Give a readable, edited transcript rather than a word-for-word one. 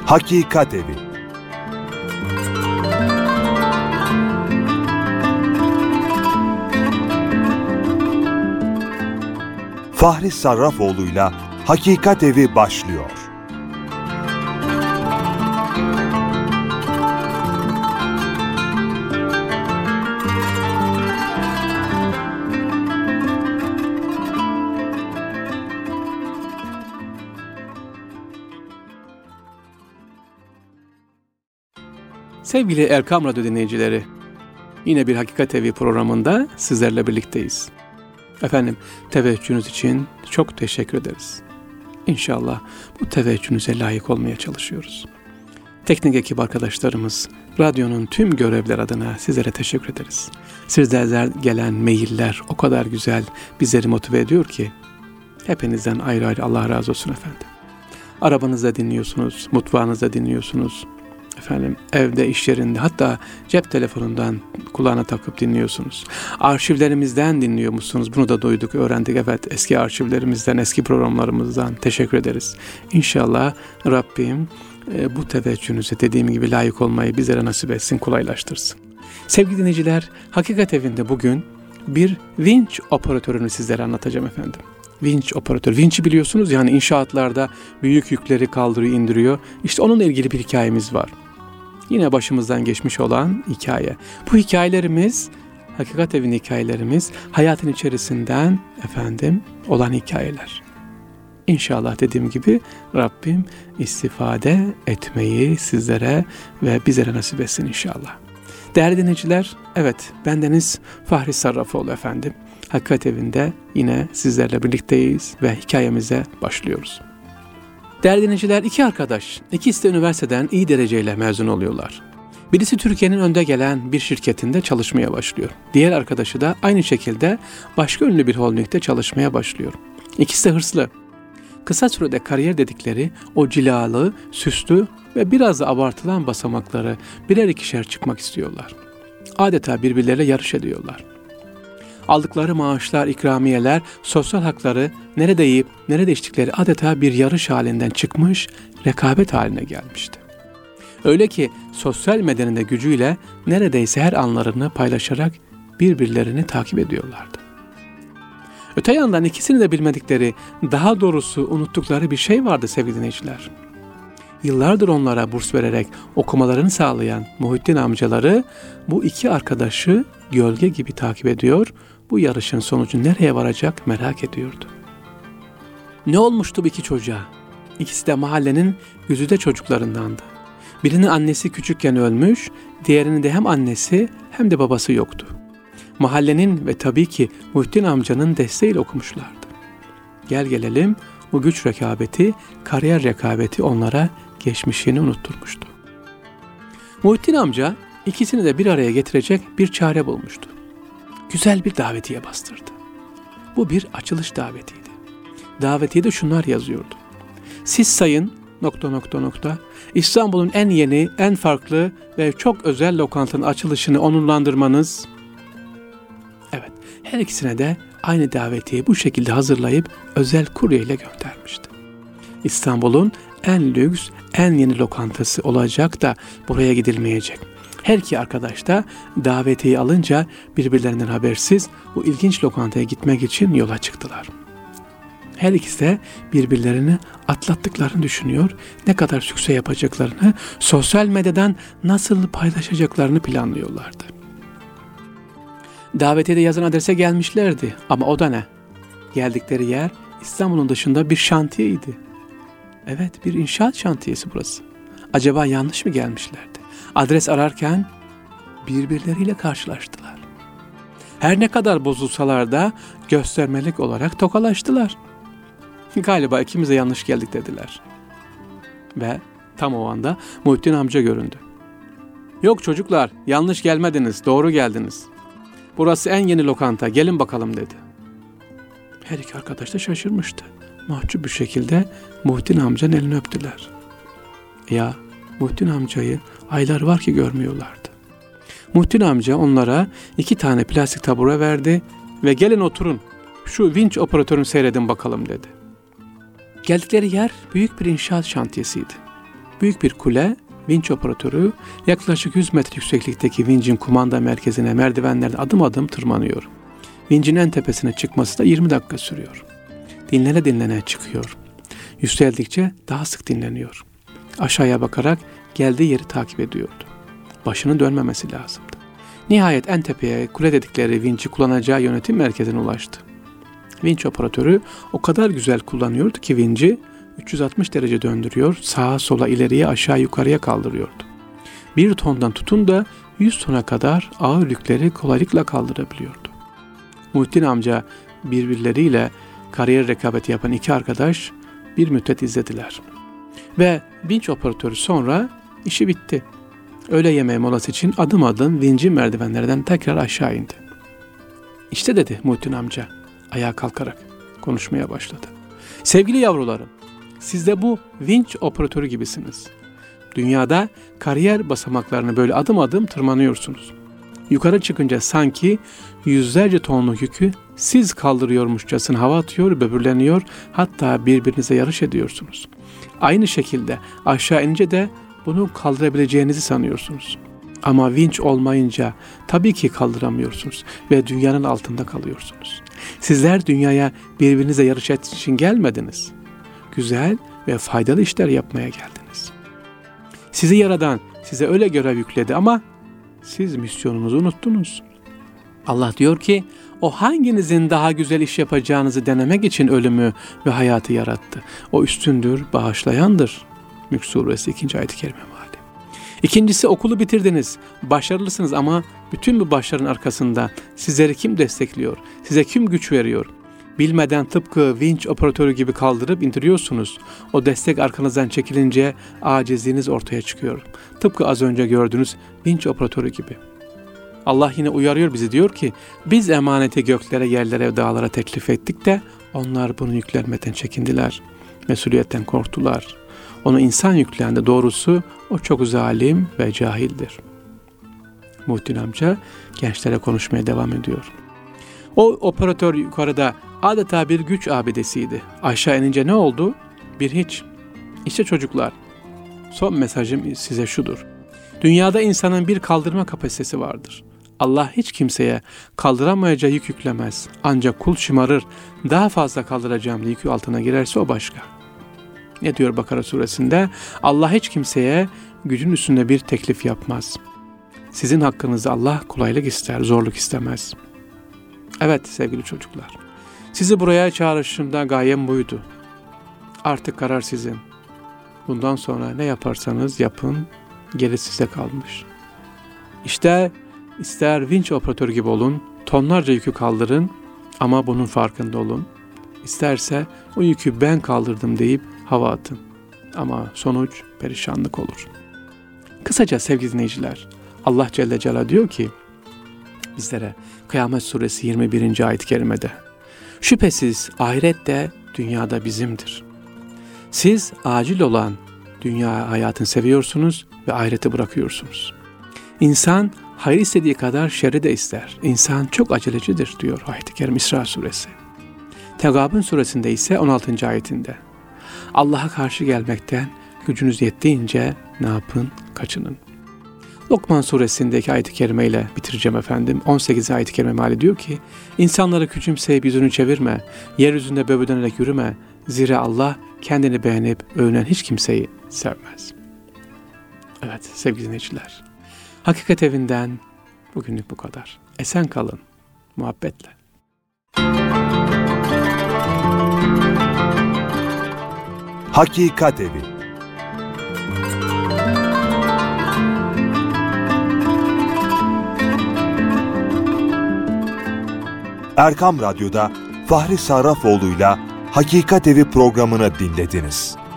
Hakikat Evi. Fahri Sarrafoğlu'yla Hakikat Evi başlıyor. Sevgili Erkam Radyo dinleyicileri, yine bir Hakikat Evi programında sizlerle birlikteyiz. Efendim, teveccühünüz için çok teşekkür ederiz. İnşallah bu teveccühünüze layık olmaya çalışıyoruz. Teknik ekip arkadaşlarımız, radyonun tüm görevler adına sizlere teşekkür ederiz. Sizlerden gelen mailler o kadar güzel, bizleri motive ediyor ki, hepinizden ayrı ayrı Allah razı olsun efendim. Arabanızda dinliyorsunuz, mutfağınızda dinliyorsunuz. Efendim, evde, iş yerinde, hatta cep telefonundan kulağına takıp dinliyorsunuz. Arşivlerimizden dinliyor musunuz? Bunu da duyduk, öğrendik. Evet, eski arşivlerimizden, eski programlarımızdan teşekkür ederiz. İnşallah Rabbim bu teveccühünüze dediğim gibi layık olmayı bizlere nasip etsin, kolaylaştırsın. Sevgili dinleyiciler, Hakikat Evi'nde bugün bir vinç operatörünü sizlere anlatacağım efendim. Vinç operatör. Vinç'i biliyorsunuz, yani inşaatlarda büyük yükleri kaldırıyor, indiriyor. İşte onunla ilgili bir hikayemiz var. Yine başımızdan geçmiş olan hikaye. Bu hikayelerimiz, Hakikat Evi'nin hikayelerimiz, hayatın içerisinden efendim olan hikayeler. İnşallah dediğim gibi Rabbim istifade etmeyi sizlere ve bizlere nasip etsin inşallah. Değerli dinleyiciler, evet, bendeniz Fahri Sarrafoğlu efendim. Hakikat Evi'nde yine sizlerle birlikteyiz ve hikayemize başlıyoruz. Değerli dinleyiciler, iki arkadaş, ikisi de üniversiteden iyi dereceyle mezun oluyorlar. Birisi Türkiye'nin önde gelen bir şirketinde çalışmaya başlıyor. Diğer arkadaşı da aynı şekilde başka ünlü bir holdingde çalışmaya başlıyor. İkisi de hırslı. Kısa sürede kariyer dedikleri o cilalı, süslü ve biraz da abartılan basamakları birer ikişer çıkmak istiyorlar. Adeta birbirleriyle yarış ediyorlar. Aldıkları maaşlar, ikramiyeler, sosyal hakları, nerede yiyip nerede içtikleri adeta bir yarış halinden çıkmış, rekabet haline gelmişti. Öyle ki sosyal medyanın da gücüyle neredeyse her anlarını paylaşarak birbirlerini takip ediyorlardı. Öte yandan ikisini de bilmedikleri, daha doğrusu unuttukları bir şey vardı sevgili dinleyiciler. Yıllardır onlara burs vererek okumalarını sağlayan Muhittin amcaları bu iki arkadaşı gölge gibi takip ediyor, bu yarışın sonucu nereye varacak merak ediyordu. Ne olmuştu bu iki çocuğa? İkisi de mahallenin güzide çocuklarındandı. Birinin annesi küçükken ölmüş, diğerinin de hem annesi hem de babası yoktu. Mahallenin ve tabii ki Muhittin amcanın desteğiyle okumuşlardı. Gel gelelim bu güç rekabeti, kariyer rekabeti onlara geçmişini unutturmuştu. Muhittin amca ikisini de bir araya getirecek bir çare bulmuştu. Güzel bir davetiye bastırdı. Bu bir açılış davetiydi. Davetiyede şunlar yazıyordu. Siz sayın ... İstanbul'un en yeni, en farklı ve çok özel lokantanın açılışını onurlandırmanız. Evet, her ikisine de aynı davetiyeyi bu şekilde hazırlayıp özel kuryeyle göndermişti. İstanbul'un en lüks, en yeni lokantası olacak da buraya gidilmeyecek. Her iki arkadaş da davetiyeyi alınca birbirlerinden habersiz bu ilginç lokantaya gitmek için yola çıktılar. Her ikisi de birbirlerini atlattıklarını düşünüyor, ne kadar sükse yapacaklarını, sosyal medyadan nasıl paylaşacaklarını planlıyorlardı. Davetiyede yazan adrese gelmişlerdi ama o da ne? Geldikleri yer İstanbul'un dışında bir şantiyeydi. Evet, bir inşaat şantiyesi burası. Acaba yanlış mı gelmişlerdi? Adres ararken birbirleriyle karşılaştılar. Her ne kadar bozulsalar da göstermelik olarak tokalaştılar. Galiba ikimiz de yanlış geldik dediler. Ve tam o anda Muhittin amca göründü. Yok çocuklar, yanlış gelmediniz, doğru geldiniz. Burası en yeni lokanta, gelin bakalım dedi. Her iki arkadaş da şaşırmıştı. Mahcup bir şekilde Muhittin amcanın elini öptüler. Ya Muhittin amcayı aylar var ki görmüyorlardı. Muhittin amca onlara 2 tane plastik tabure verdi ve gelin oturun, şu vinç operatörünü seyredin bakalım dedi. Geldikleri yer büyük bir inşaat şantiyesiydi. Büyük bir kule, vinç operatörü yaklaşık 100 metre yükseklikteki vincin kumanda merkezine merdivenlerden adım adım tırmanıyor. Vincin en tepesine çıkması da 20 dakika sürüyor. Dinlene dinlene çıkıyor. Yükseldikçe daha sık dinleniyor. Aşağıya bakarak geldiği yeri takip ediyordu. Başının dönmemesi lazımdı. Nihayet en tepeye kule dedikleri vinci kullanacağı yönetim merkezine ulaştı. Vinç operatörü o kadar güzel kullanıyordu ki vinci 360 derece döndürüyor, sağa sola ileriye aşağı yukarıya kaldırıyordu. 1 tondan tutun da 100 tona kadar ağır yükleri kolaylıkla kaldırabiliyordu. Muhittin amca birbirleriyle kariyer rekabeti yapan iki arkadaş bir müddet izlediler. Ve vinç operatörü sonra işi bitti. Öğle yemeği molası için adım adım vincin merdivenlerden tekrar aşağı indi. İşte dedi Muhittin amca ayağa kalkarak konuşmaya başladı. Sevgili yavrularım, siz de bu vinç operatörü gibisiniz. Dünyada kariyer basamaklarını böyle adım adım tırmanıyorsunuz. Yukarı çıkınca sanki yüzlerce tonluk yükü siz kaldırıyormuşçasına hava atıyor, böbürleniyor, hatta birbirinize yarış ediyorsunuz. Aynı şekilde aşağı inince de bunu kaldırabileceğinizi sanıyorsunuz. Ama vinç olmayınca tabii ki kaldıramıyorsunuz ve dünyanın altında kalıyorsunuz. Sizler dünyaya birbirinize yarış etmek için gelmediniz. Güzel ve faydalı işler yapmaya geldiniz. Sizi yaradan size öyle görev yükledi ama siz misyonunuzu unuttunuz. Allah diyor ki o hanginizin daha güzel iş yapacağınızı denemek için ölümü ve hayatı yarattı. O üstündür, bağışlayandır. Mülk Suresi 2. ayet-i kerime meali. İkincisi okulu bitirdiniz, başarılısınız ama bütün bu başarının arkasında sizleri kim destekliyor, size kim güç veriyor? Bilmeden tıpkı vinç operatörü gibi kaldırıp indiriyorsunuz. O destek arkanızdan çekilince acizliğiniz ortaya çıkıyor. Tıpkı az önce gördüğünüz vinç operatörü gibi. Allah yine uyarıyor bizi, diyor ki biz emaneti göklere, yerlere, dağlara teklif ettik de onlar bunu yüklenmeden çekindiler. Mesuliyetten korktular. Onu insan yüklendi. Doğrusu o çok zalim ve cahildir. Muhittin amca gençlere konuşmaya devam ediyor. O operatör yukarıda adeta bir güç abidesiydi. Aşağı inince ne oldu? Bir hiç. İşte çocuklar, son mesajım size şudur. Dünyada insanın bir kaldırma kapasitesi vardır. Allah hiç kimseye kaldıramayacağı yük yüklemez. Ancak kul şımarır, daha fazla kaldıracağım diye yükü altına girerse o başka. Ne diyor Bakara suresinde? Allah hiç kimseye gücün üstünde bir teklif yapmaz. Sizin hakkınızda Allah kolaylık ister, zorluk istemez. Evet sevgili çocuklar, sizi buraya çağrışımda gayem buydu. Artık karar sizin. Bundan sonra ne yaparsanız yapın, gerisi size kalmış. İşte ister vinç operatörü gibi olun, tonlarca yükü kaldırın ama bunun farkında olun. İsterse o yükü ben kaldırdım deyip hava atın. Ama sonuç perişanlık olur. Kısaca sevgili dinleyiciler, Allah Celle Celaluhu diyor ki bizlere Kıyamet Suresi 21. ayet-i kerimede, şüphesiz ahiret de dünyada bizimdir. Siz acil olan dünya hayatını seviyorsunuz ve ahireti bırakıyorsunuz. İnsan hayır istediği kadar şerri de ister. İnsan çok acelecidir diyor ayet-i kerim İsra Suresi. Tegabun Suresinde ise 16. ayetinde, Allah'a karşı gelmekten gücünüz yettiğince ne yapın? Kaçının. Lokman Suresindeki ayet-i kerimeyle bitireceğim efendim. 18. ayet-i kerime meali diyor ki, İnsanları küçümseyip yüzünü çevirme, yeryüzünde böbürlenerek yürüme. Zira Allah kendini beğenip övünen hiç kimseyi sevmez. Evet sevgili dinleyiciler, Hakikat Evi'nden bugünlük bu kadar. Esen kalın, muhabbetle. Hakikat Evi. Erkam Radyo'da Fahri Sarrafoğlu'yla Hakikat Evi programını dinlediniz.